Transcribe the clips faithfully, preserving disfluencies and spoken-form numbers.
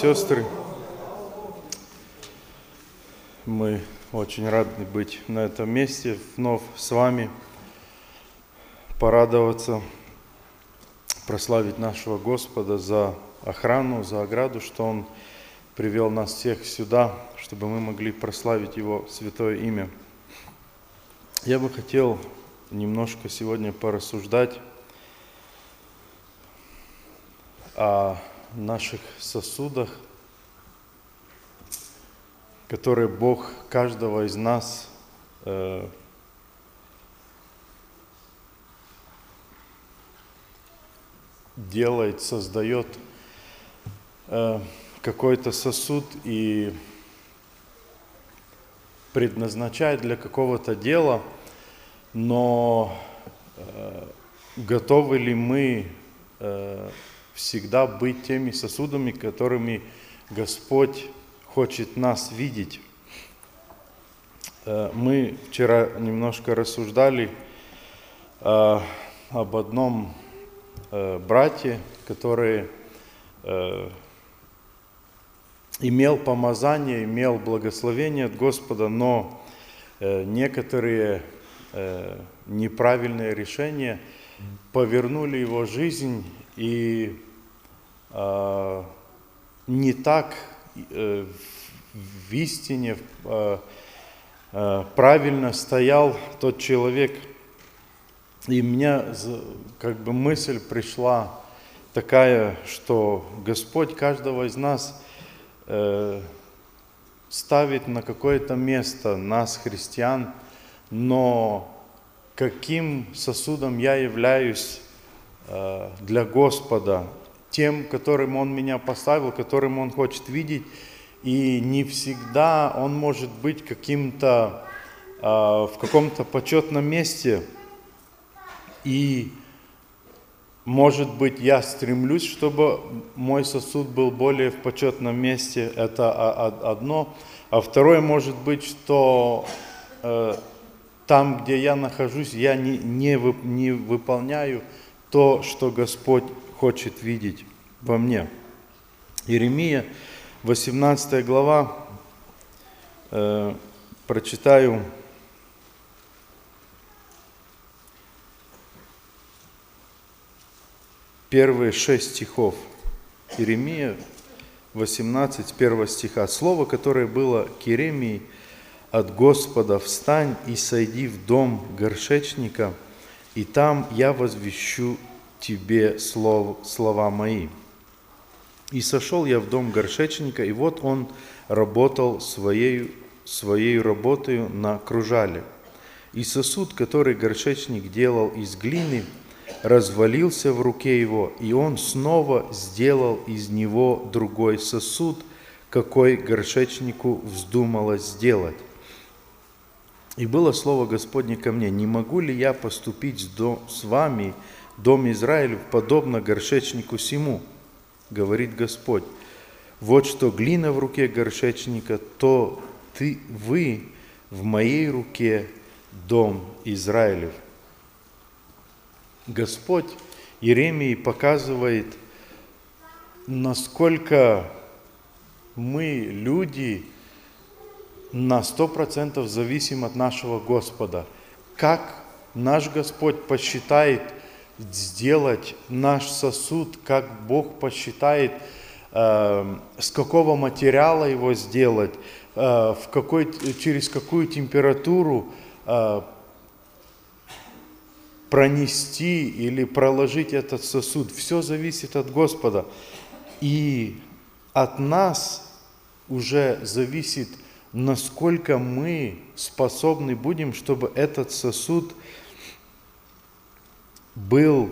сестры, мы очень рады быть на этом месте, вновь с вами, порадоваться, прославить нашего Господа за охрану, за ограду, что Он привел нас всех сюда, чтобы мы могли прославить Его святое имя. Я бы хотел немножко сегодня порассуждать о наших сосудах, которые Бог каждого из нас э, делает, создает э, какой-то сосуд и предназначает для какого-то дела, но э, готовы ли мы э, всегда быть теми сосудами, которыми Господь хочет нас видеть? Мы вчера немножко рассуждали э, об одном э, брате, который э, имел помазание, имел благословение от Господа, но э, некоторые э, неправильные решения повернули его жизнь, и э, не так э, в истине э, э, правильно стоял тот человек. И мне как бы мысль пришла такая, что Господь каждого из нас э, ставит на какое-то место, нас, христиан, но каким сосудом я являюсь для Господа, тем, которым Он меня поставил, которым Он хочет видеть, и не всегда Он может быть каким-то э, в каком-то почетном месте, и может быть я стремлюсь, чтобы мой сосуд был более в почетном месте, это одно, а второе может быть, что э, там, где я нахожусь, я не, не, вы, не выполняю то, что Господь хочет видеть во мне. Иеремия, восемнадцатая глава, э, прочитаю первые шесть стихов. Иеремия восемнадцать, первого стиха. Слово, которое было к Иеремии от Господа: «Встань и сойди в дом горшечника, и там я возвещу тебе слов, слова мои». И сошел я в дом горшечника, и вот он работал своей, своей работою на кружале. И сосуд, который горшечник делал из глины, развалился в руке его, и он снова сделал из него другой сосуд, какой горшечнику вздумалось сделать. И было слово Господне ко мне: «Не могу ли я поступить с вами, дом Израилев, подобно горшечнику сему?» Говорит Господь. «Вот что глина в руке горшечника, то ты, вы в моей руке, дом Израилев». Господь Иеремии показывает, насколько мы, люди, на сто процентов зависим от нашего Господа. Как наш Господь посчитает сделать наш сосуд, как Бог посчитает, э, с какого материала его сделать, э, в какой, через какую температуру э, пронести или проложить этот сосуд. Все зависит от Господа. И от нас уже зависит, насколько мы способны будем, чтобы этот сосуд был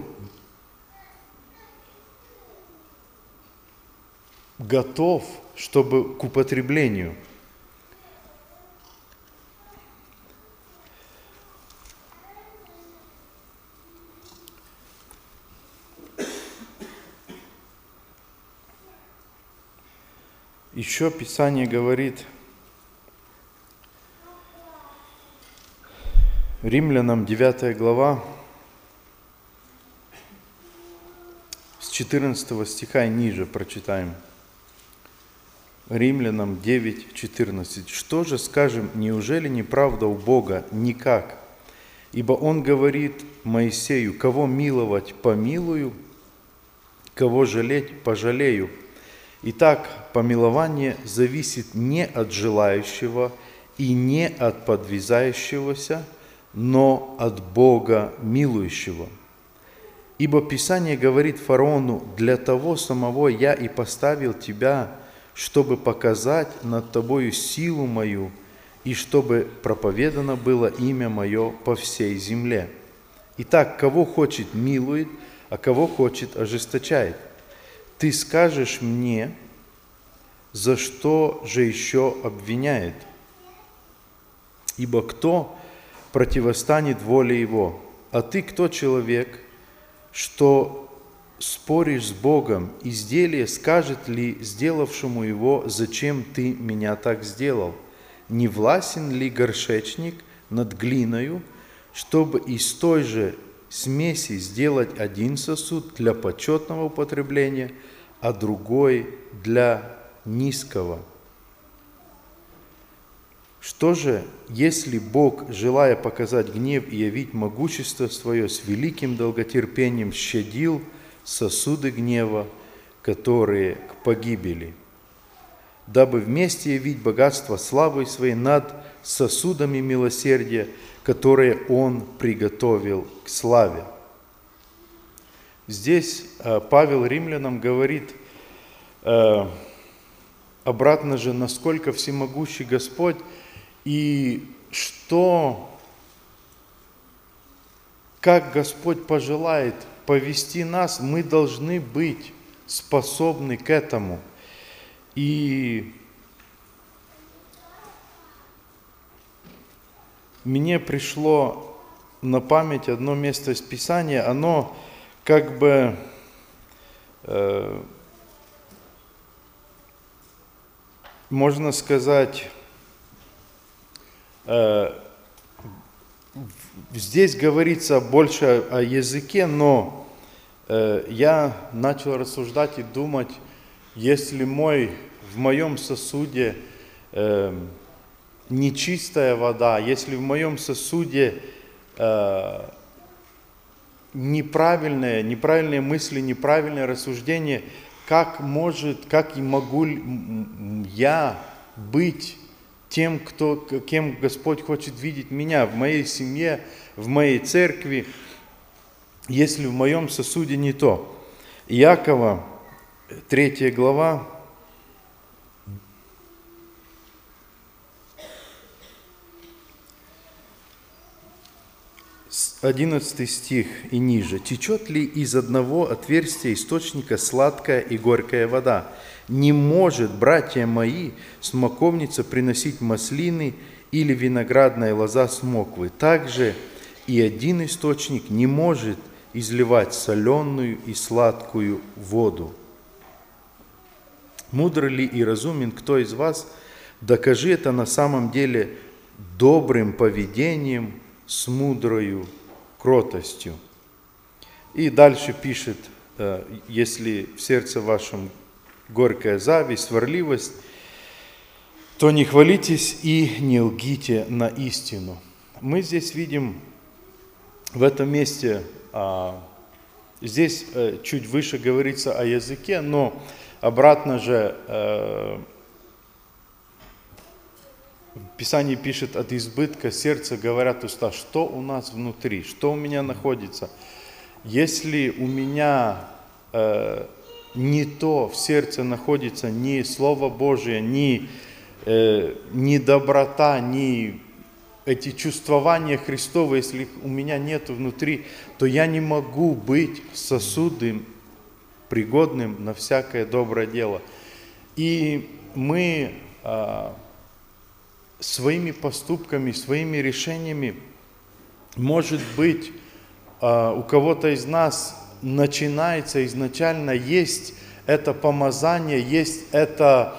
готов, чтобы к употреблению. Еще Писание говорит Римлянам девятая глава, с четырнадцатого стиха и ниже прочитаем. Римлянам девять четырнадцать. «Что же скажем, неужели неправда у Бога? Никак. Ибо Он говорит Моисею, кого миловать, помилую, кого жалеть, пожалею. Итак, помилование зависит не от желающего и не от подвязающегося, но от Бога милующего. Ибо Писание говорит фараону, для того самого я и поставил тебя, чтобы показать над тобою силу мою, и чтобы проповедано было имя мое по всей земле. Итак, кого хочет, милует, а кого хочет, ожесточает. Ты скажешь мне, за что же еще обвиняет? Ибо кто противостанет воле его? А ты кто, человек, что споришь с Богом? Изделие скажет ли сделавшему его, зачем ты меня так сделал? Не властен ли горшечник над глиною, чтобы из той же смеси сделать один сосуд для почетного употребления, а другой для низкого? Что же, если Бог, желая показать гнев и явить могущество свое, с великим долготерпением щадил сосуды гнева, которые к погибели, дабы вместе явить богатство славы своей над сосудами милосердия, которые Он приготовил к славе». Здесь Павел римлянам говорит обратно же, насколько всемогущий Господь, и что, как Господь пожелает повести нас, мы должны быть способны к этому. И мне пришло на память одно место из Писания, оно как бы э, можно сказать, э, здесь говорится больше о языке, но э, я начал рассуждать и думать, если мой, в моем сосуде э, нечистая вода, если в моем сосуде э, неправильные, неправильные мысли, неправильное рассуждение, как может, как и могу я быть тем, кто, кем Господь хочет видеть меня, в моей семье, в моей церкви, если в моем сосуде не то? Иакова, третья глава, одиннадцатый стих и ниже. «Течет ли из одного отверстия источника сладкая и горькая вода? Не может, братья мои, смоковница приносить маслины или виноградная лоза смоквы. Также и один источник не может изливать соленую и сладкую воду. Мудр ли и разумен кто из вас? Докажи это на самом деле добрым поведением, с мудрою кротостью». И дальше пишет, если в сердце вашем горькая зависть, сварливость, то не хвалитесь и не лгите на истину. Мы здесь видим в этом месте, здесь чуть выше говорится о языке, но обратно же в Писании пишет, от избытка сердца говорят уста. Что у нас внутри? Что у меня находится? Если у меня э, не то в сердце находится, ни Слово Божие, ни, э, ни доброта, ни эти чувствования Христовы, если их у меня нет внутри, то я не могу быть сосудом, пригодным на всякое доброе дело. И мы... Э, своими поступками, своими решениями, может быть, у кого-то из нас начинается изначально, есть это помазание, есть это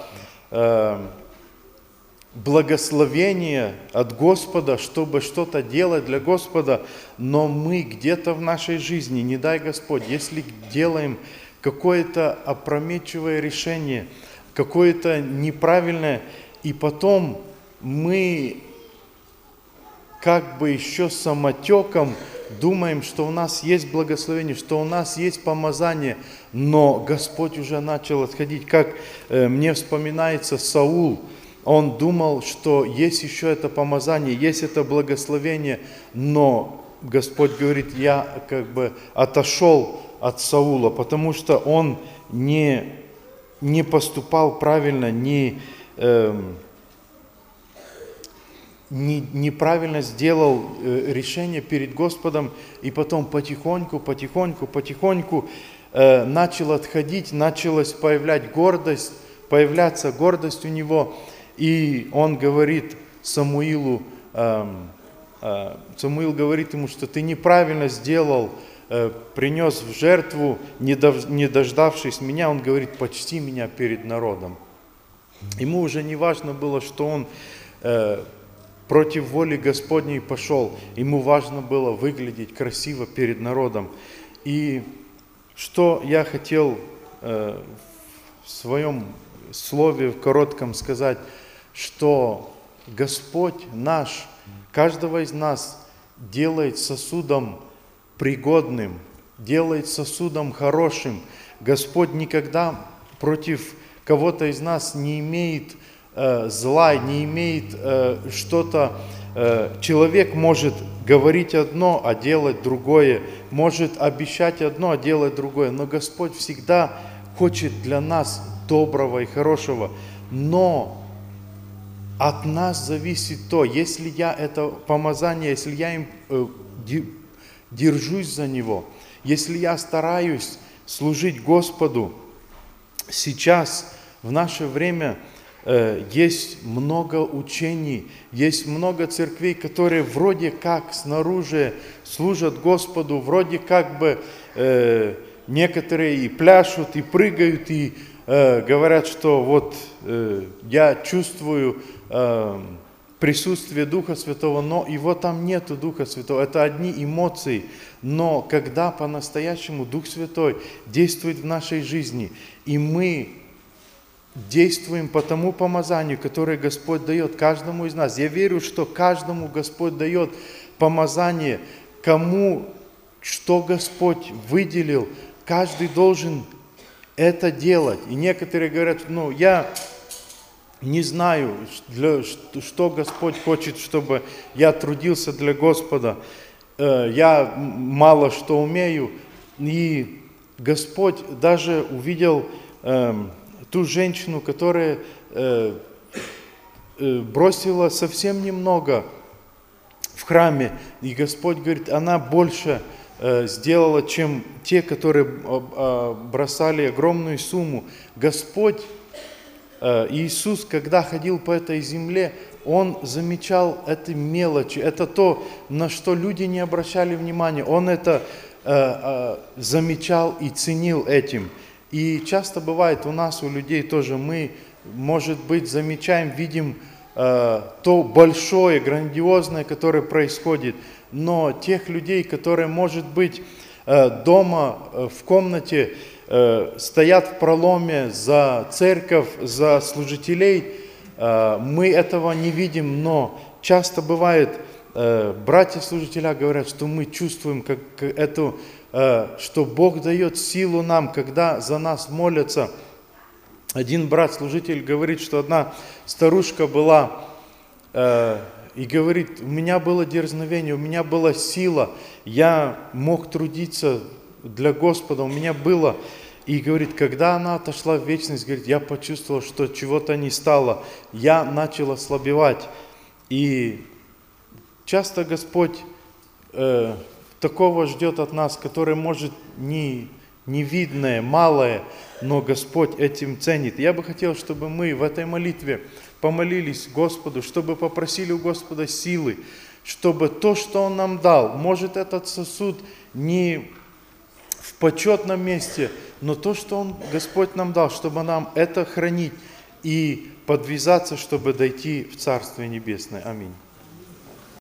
благословение от Господа, чтобы что-то делать для Господа, но мы где-то в нашей жизни, не дай Господь, если делаем какое-то опрометчивое решение, какое-то неправильное, и потом мы как бы еще самотеком думаем, что у нас есть благословение, что у нас есть помазание, но Господь уже начал отходить. Как э, мне вспоминается Саул, он думал, что есть еще это помазание, есть это благословение, но Господь говорит, я как бы отошел от Саула, потому что он не, не поступал правильно, не... Э, Не, неправильно сделал э, решение перед Господом, и потом потихоньку, потихоньку, потихоньку э, начал отходить, началась появлять гордость, появляться гордость у него, и он говорит Самуилу, э, э, Самуил говорит ему, что ты неправильно сделал, э, принес в жертву, не, дов, не дождавшись меня, он говорит, почти меня перед народом. Ему уже не важно было, что он э, против воли Господней пошел. Ему важно было выглядеть красиво перед народом. И что я хотел э, в своем слове, в коротком сказать, что Господь наш, каждого из нас делает сосудом пригодным, делает сосудом хорошим. Господь никогда против кого-то из нас не имеет зла, не имеет э, что-то, э, человек может говорить одно, а делать другое, может обещать одно, а делать другое, но Господь всегда хочет для нас доброго и хорошего, но от нас зависит то, если я это помазание, если я им э, держусь за него, если я стараюсь служить Господу, сейчас, в наше время, есть много учений, есть много церквей, которые вроде как снаружи служат Господу, вроде как бы э, некоторые и пляшут, и прыгают, и э, говорят, что вот э, я чувствую э, присутствие Духа Святого, но его там нету Духа Святого, это одни эмоции. Но когда по-настоящему Дух Святой действует в нашей жизни, и мы действуем по тому помазанию, которое Господь дает каждому из нас. Я верю, что каждому Господь дает помазание, кому что Господь выделил, каждый должен это делать. И некоторые говорят, ну, я не знаю, для, что Господь хочет, чтобы я трудился для Господа, я мало что умею. И Господь даже увидел ту женщину, которая э, э, бросила совсем немного в храме, и Господь говорит, она больше э, сделала, чем те, которые э, бросали огромную сумму. Господь, э, Иисус, когда ходил по этой земле, Он замечал эти мелочи, это то, на что люди не обращали внимания, Он это э, э, замечал и ценил этим. И часто бывает у нас, у людей тоже, мы, может быть, замечаем, видим э, то большое, грандиозное, которое происходит, но тех людей, которые, может быть, э, дома, э, в комнате, э, стоят в проломе за церковь, за служителей, э, мы этого не видим, но часто бывает, э, братья-служителя говорят, что мы чувствуем как эту, что Бог дает силу нам, когда за нас молятся. Один брат-служитель говорит, что одна старушка была э, и говорит, у меня было дерзновение, у меня была сила, я мог трудиться для Господа, у меня было. И говорит, когда она отошла в вечность, говорит, я почувствовал, что чего-то не стало, я начал ослабевать. И часто Господь э, такого ждет от нас, который может не, невидное, малое, но Господь этим ценит. Я бы хотел, чтобы мы в этой молитве помолились Господу, чтобы попросили у Господа силы, чтобы то, что Он нам дал, может этот сосуд не в почетном месте, но то, что Он, Господь нам дал, чтобы нам это хранить и подвязаться, чтобы дойти в Царствие Небесное. Аминь.